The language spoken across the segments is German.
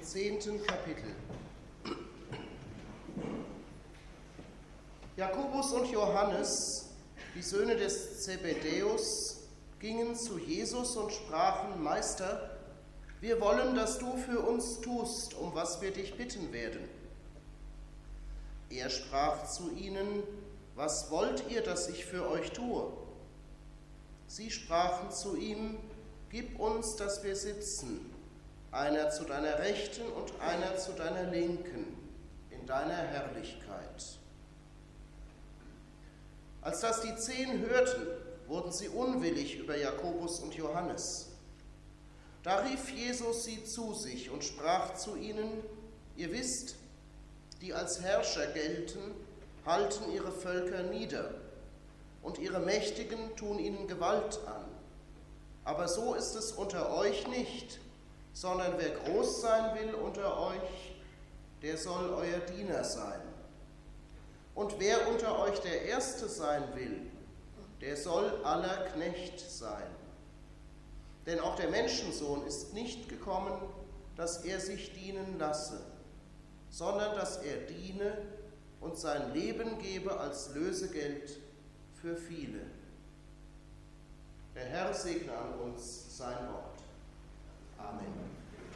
10. Kapitel. Jakobus und Johannes, die Söhne des Zebedäus, gingen zu Jesus und sprachen: Meister, wir wollen, dass du für uns tust, um was wir dich bitten werden. Er sprach zu ihnen: Was wollt ihr, dass ich für euch tue? Sie sprachen zu ihm: Gib uns, dass wir sitzen, einer zu deiner Rechten und einer zu deiner Linken, in deiner Herrlichkeit. Als das die 10 hörten, wurden sie unwillig über Jakobus und Johannes. Da rief Jesus sie zu sich und sprach zu ihnen: Ihr wisst, die als Herrscher gelten, halten ihre Völker nieder, und ihre Mächtigen tun ihnen Gewalt an. Aber so ist es unter euch nicht, sondern wer groß sein will unter euch, der soll euer Diener sein. Und wer unter euch der Erste sein will, der soll aller Knecht sein. Denn auch der Menschensohn ist nicht gekommen, dass er sich dienen lasse, sondern dass er diene und sein Leben gebe als Lösegeld für viele. Der Herr segne an uns sein Wort. Amen.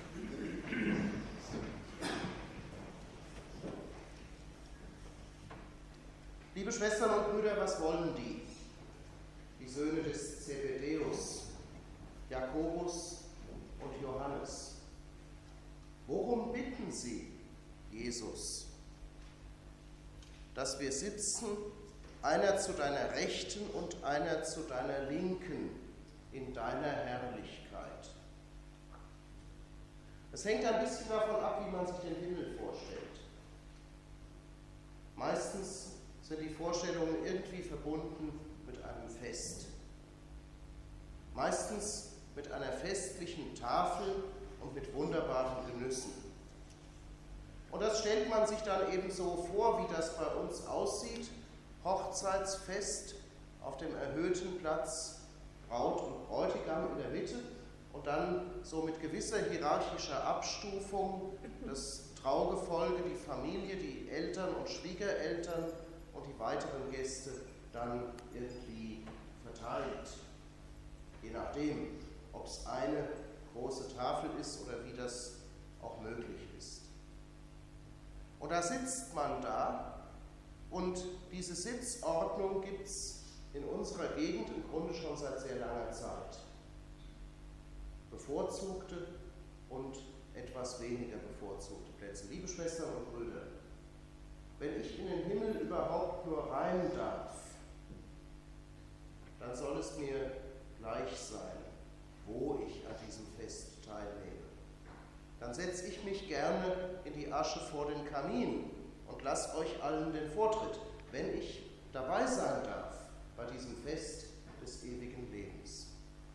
Liebe Schwestern und Brüder, was wollen die? Die Söhne des Zebedäus, Jakobus und Johannes. Worum bitten sie Jesus? Dass wir sitzen, einer zu deiner Rechten und einer zu deiner Linken, in deiner Herrlichkeit. Es hängt ein bisschen davon ab, wie man sich den Himmel vorstellt. Meistens sind die Vorstellungen irgendwie verbunden mit einem Fest. Meistens mit einer festlichen Tafel und mit wunderbaren Genüssen. Und das stellt man sich dann eben so vor, wie das bei uns aussieht: Hochzeitsfest auf dem erhöhten Platz, Braut und Bräutigam in der Mitte und dann so mit gewisser hierarchischer Abstufung das Traugefolge, die Familie, die Eltern und Schwiegereltern und die weiteren Gäste dann irgendwie verteilt. Je nachdem, ob es eine große Tafel ist oder wie das auch möglich ist. Und da sitzt man da, und diese Sitzordnung gibt es in unserer Gegend im Grunde schon seit sehr langer Zeit. Bevorzugte und etwas weniger bevorzugte Plätze. Liebe Schwestern und Brüder, wenn ich in den Himmel überhaupt nur rein darf, dann soll es mir gleich sein, wo ich an diesem Fest teilnehme. Dann setze ich mich gerne in die Asche vor den Kamin und lasse euch allen den Vortritt, wenn ich dabei sein darf bei diesem Fest des ewigen Lebens.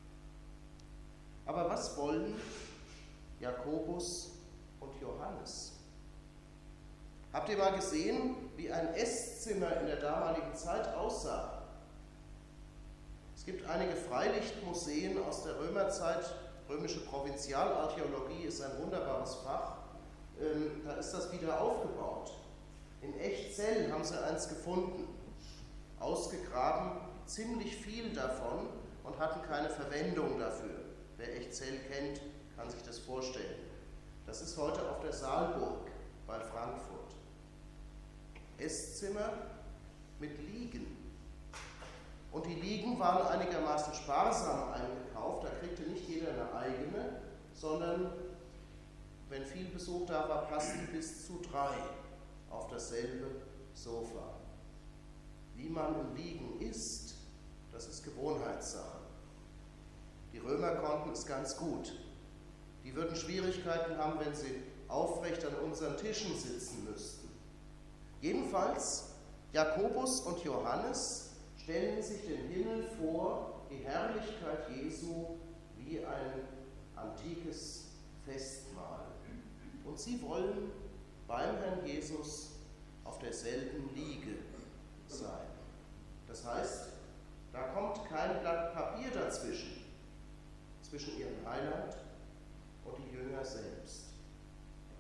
Aber was wollen Jakobus und Johannes? Habt ihr mal gesehen, wie ein Esszimmer in der damaligen Zeit aussah? Es gibt einige Freilichtmuseen aus der Römerzeit. Römische Provinzialarchäologie ist ein wunderbares Fach. Da ist das wieder aufgebaut. In Echzell haben sie eins gefunden, ausgegraben, ziemlich viel davon, und hatten keine Verwendung dafür. Wer Echzell kennt, kann sich das vorstellen. Das ist heute auf der Saalburg bei Frankfurt. Esszimmer mit Liegen. Und die Liegen waren einigermaßen sparsam eingekauft, da kriegte nicht jeder eine eigene, sondern wenn viel Besuch da war, passten bis zu 3 auf dasselbe Sofa. Wie man im Liegen isst, das ist Gewohnheitssache. Die Römer konnten es ganz gut. Die würden Schwierigkeiten haben, wenn sie aufrecht an unseren Tischen sitzen müssten. Jedenfalls, Jakobus und Johannes stellen sich den Himmel vor, die Herrlichkeit Jesu, wie ein antikes Festmahl. Und sie wollen beim Herrn Jesus auf derselben Liege sein. Das heißt, da kommt kein Blatt Papier zwischen ihrem Heiland und die Jünger selbst.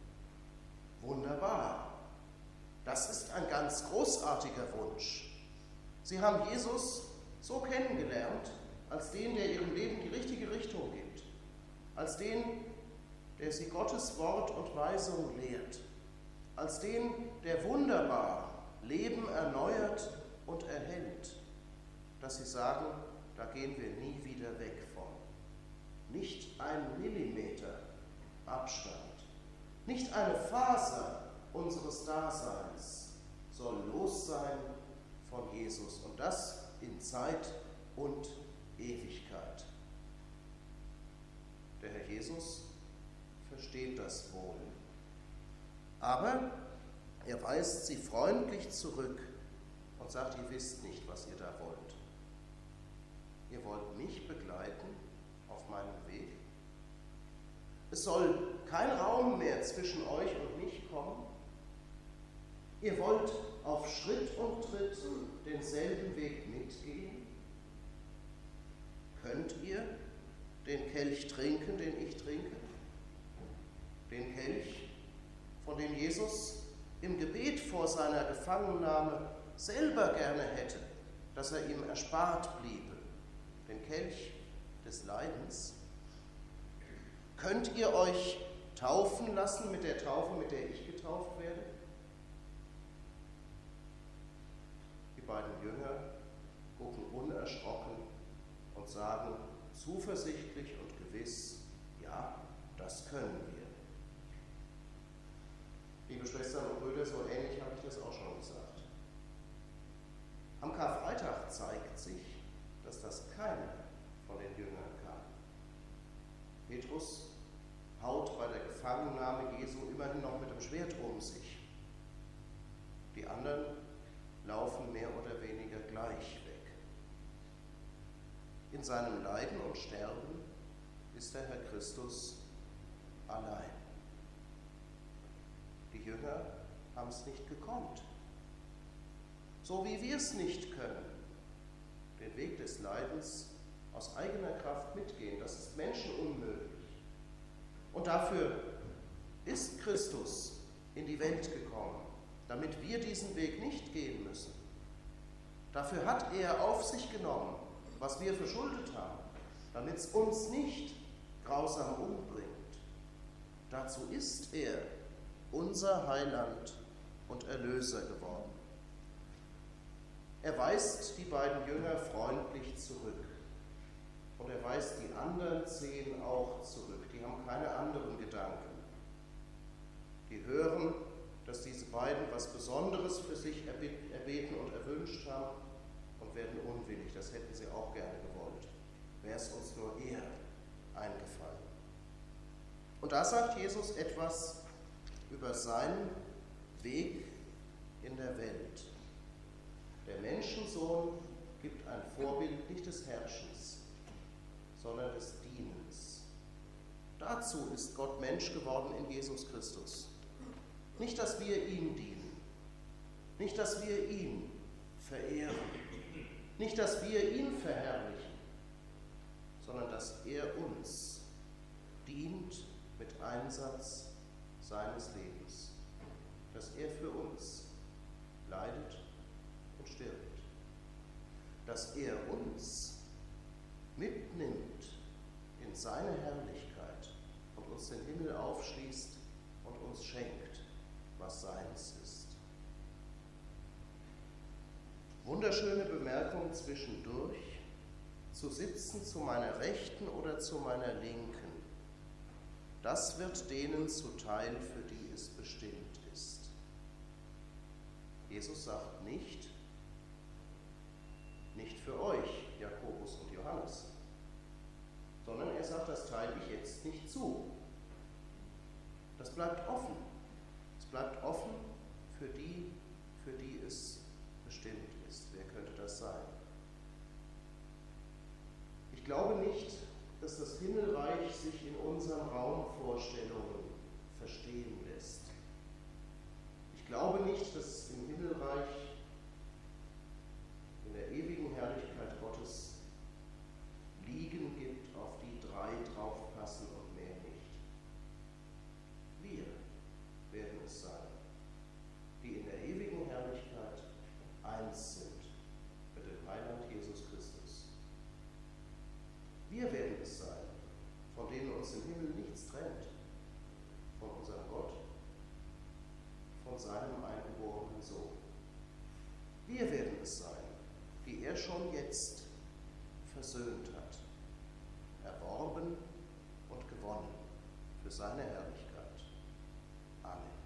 Wunderbar. Das ist ein ganz großartiger Wunsch. Sie haben Jesus so kennengelernt, als den, der ihrem Leben die richtige Richtung gibt, als den, der sie Gottes Wort und Weisung lehrt, als den, der wunderbar Leben erneuert und erhält, dass sie sagen, da gehen wir nie wieder weg von. Nicht ein Millimeter Abstand, nicht eine Faser unseres Daseins soll los sein von Jesus, und das in Zeit und Ewigkeit. Der Herr Jesus versteht das wohl, aber er weist sie freundlich zurück und sagt, ihr wisst nicht, was ihr da wollt. Ihr wollt mich begleiten auf meinem Weg. Es soll kein Raum mehr zwischen euch und mich kommen. Ihr wollt auf Schritt und Tritt denselben Weg mitgehen. Könnt ihr den Kelch trinken, den ich trinke? Den Kelch, von dem Jesus im Gebet vor seiner Gefangennahme selber gerne hätte, dass er ihm erspart bliebe, den Kelch des Leidens. Könnt ihr euch taufen lassen mit der Taufe, mit der ich getauft werde? Die beiden Jünger gucken unerschrocken und sagen zuversichtlich und gewiss, ja, das können wir. Liebe Schwestern und Brüder, so ähnlich habe ich das auch schon gesagt. Am Karfreitag zeigt sich, dass das keiner von den Jüngern kann. Petrus haut bei der Gefangennahme Jesu immerhin noch mit dem Schwert um sich. Die anderen laufen mehr oder weniger gleich weg. In seinem Leiden und Sterben ist der Herr Christus allein. Die Jünger haben es nicht gekonnt. So wie wir es nicht können, den Weg des Leidens aus eigener Kraft mitgehen. Das ist menschenunmöglich. Und dafür ist Christus in die Welt gekommen, damit wir diesen Weg nicht gehen müssen. Dafür hat er auf sich genommen, was wir verschuldet haben, damit es uns nicht grausam umbringt. Dazu ist er unser Heiland und Erlöser geworden. Er weist die beiden Jünger freundlich zurück. Und er weist die anderen 10 auch zurück. Die haben keine anderen Gedanken. Die hören, dass diese beiden was Besonderes für sich erbeten und erwünscht haben und werden unwillig. Das hätten sie auch gerne gewollt. Wäre es uns nur eher eingefallen. Und da sagt Jesus etwas über seinen Weg in der Welt. Der Menschensohn gibt ein Vorbild nicht des Herrschens, sondern des Dienens. Dazu ist Gott Mensch geworden in Jesus Christus. Nicht, dass wir ihm dienen, nicht, dass wir ihn verehren, nicht, dass wir ihn verherrlichen, sondern dass er uns dient mit Einsatz seines Lebens, dass er für uns leidet und stirbt, dass er uns mitnimmt in seine Herrlichkeit und uns den Himmel aufschließt und uns schenkt, was seins ist. Wunderschöne Bemerkung zwischendurch: zu sitzen zu meiner Rechten oder zu meiner Linken, das wird denen zuteil, für die es bestimmt ist. Jesus sagt nicht für euch, Jakobus und Johannes, sondern er sagt, das teile ich jetzt nicht zu. Das bleibt offen. Es bleibt offen für die es bestimmt ist. Wer könnte das sein? Ich glaube nicht, dass das Himmelreich sich in unseren Raumvorstellungen verstehen lässt. Ich glaube nicht, dass es im Himmelreich, in der ewigen Herrlichkeit Gottes, Liegen gibt, auf die 3 draufpassen und mehr nicht. Wir werden es sein. schon jetzt versöhnt hat, erworben und gewonnen für seine Herrlichkeit. Amen.